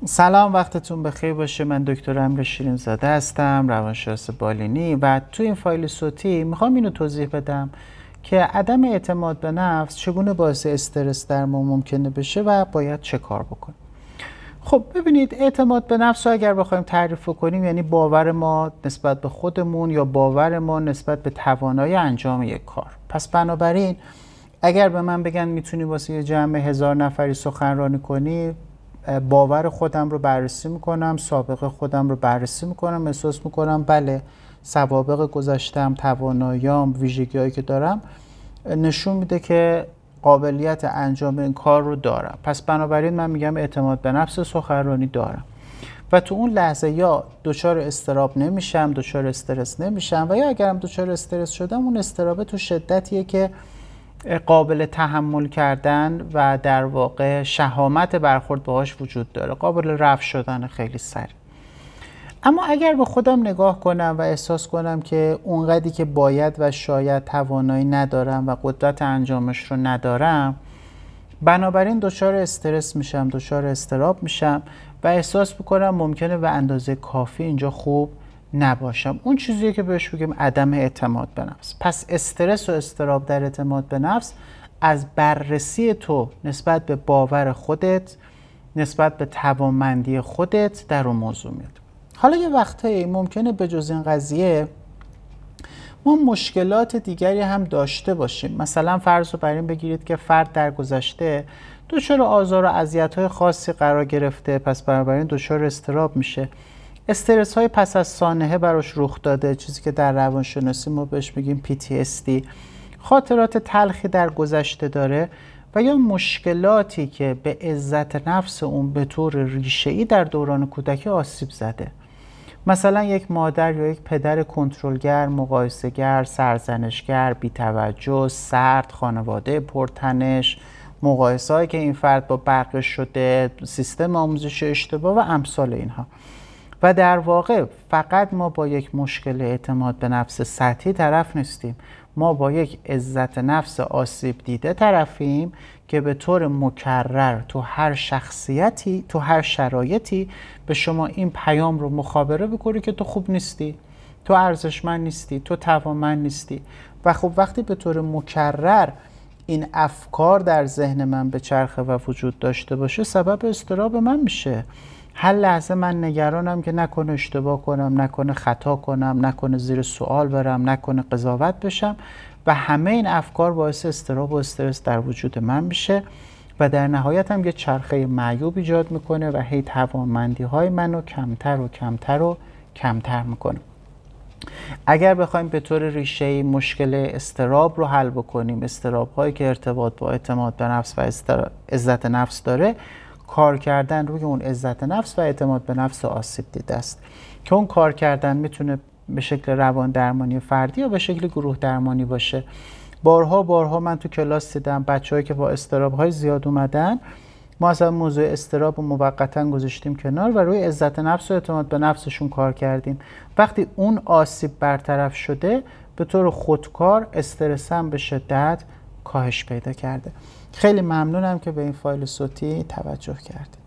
سلام، وقتتون بخیر باشه. من دکتر امیر شیرین‌زاده هستم، روانشناس بالینی، و تو این فایل صوتی میخوام اینو توضیح بدم که عدم اعتماد به نفس چگونه باعث استرس در ما ممکنه بشه و باید چه کار بکنیم. خب ببینید، اعتماد به نفس رو اگر بخوایم تعریف کنیم یعنی باور ما نسبت به خودمون یا باور ما نسبت به توانایی انجام یک کار. پس بنابراین اگر به من بگن میتونی واسه یه جمع 1000 نفری سخنرانی کنی، باور خودم رو بررسی میکنم، سابقه خودم رو بررسی میکنم، احساس میکنم بله سوابق گذشتم، تواناییام، ویژگی‌هایی که دارم نشون میده که قابلیت انجام این کار رو دارم. پس بنابراین من میگم اعتماد به نفس سخنرانی دارم و تو اون لحظه یا دچار اضطراب نمیشم، دچار استرس نمیشم، و یا اگرم دچار استرس شدم اون استراب تو شدتیه که قابل تحمل کردن و در واقع شهامت برخورد باهاش وجود داره، قابل رفع شدن خیلی سریع. اما اگر به خودم نگاه کنم و احساس کنم که اونقدری که باید و شاید توانایی ندارم و قدرت انجامش رو ندارم، بنابراین دچار استرس میشم، دچار اضطراب میشم و احساس میکنم ممکنه به اندازه کافی اینجا خوب نباشم. اون چیزیه که بهش بگیم عدم اعتماد به نفس. پس استرس و اضطراب در اعتماد به نفس از بررسی تو نسبت به باور خودت، نسبت به توانمندی خودت در اون موضوع میاد. حالا یه وقتایی ممکنه به جز این قضیه ما مشکلات دیگری هم داشته باشیم. مثلا فرض رو بر این بگیرید که فرد در گذشته دچار آزار و اذیت‌های خاصی قرار گرفته، پس بنابراین دچار اضطراب میشه. استرس های پس از سانحه براش رخ داده، چیزی که در روانشناسی ما بهش میگیم PTSD. خاطرات تلخی در گذشته داره و یا مشکلاتی که به عزت نفس اون به طور ریشه‌ای در دوران کودکی آسیب زده. مثلا یک مادر یا یک پدر کنترلگر، مقایسه‌گر، سرزنشگر، بی‌توجه، سرد، خانواده پرتنش، مقایسه‌هایی که این فرد با بقیه شده، سیستم آموزش اشتباه و امثال اینها. و در واقع فقط ما با یک مشکل اعتماد به نفس سطحی طرف نیستیم، ما با یک عزت نفس آسیب دیده طرفیم که به طور مکرر تو هر شخصیتی، تو هر شرایطی به شما این پیام رو مخابره بکنه که تو خوب نیستی، تو ارزشمند نیستی، تو توانمند نیستی. و خب وقتی به طور مکرر این افکار در ذهن من به چرخه و وجود داشته باشه، سبب اضطراب من میشه. هر لحظه من نگرانم که نکنه اشتباه کنم، نکنه خطا کنم، نکنه زیر سوال برم، نکنه قضاوت بشم، و همه این افکار باعث اضطراب و استرس در وجود من میشه و در نهایت هم یه چرخه معیوب ایجاد میکنه و هی توانمندی های منو کمتر و کمتر و کمتر میکنه. اگر بخوایم به طور ریشه‌ای مشکل اضطراب رو حل بکنیم، اضطراب هایی که ارتباط با اعتماد به نفس و عزت نفس داره، کار کردن روی اون عزت نفس و اعتماد به نفس آسیب دیده است که اون کار کردن میتونه به شکل روان درمانی فردی یا به شکل گروه درمانی باشه. بارها من تو کلاس دیدم بچه‌هایی که با اضطراب‌های زیاد اومدن، ما اصلا موضوع اضطراب رو موقتاً گذاشتیم کنار و روی عزت نفس و اعتماد به نفسشون کار کردیم. وقتی اون آسیب برطرف شده، به طور خودکار استرس هم به شدت کاهش پیدا کرده. خیلی ممنونم که به این فایل صوتی توجه کردید.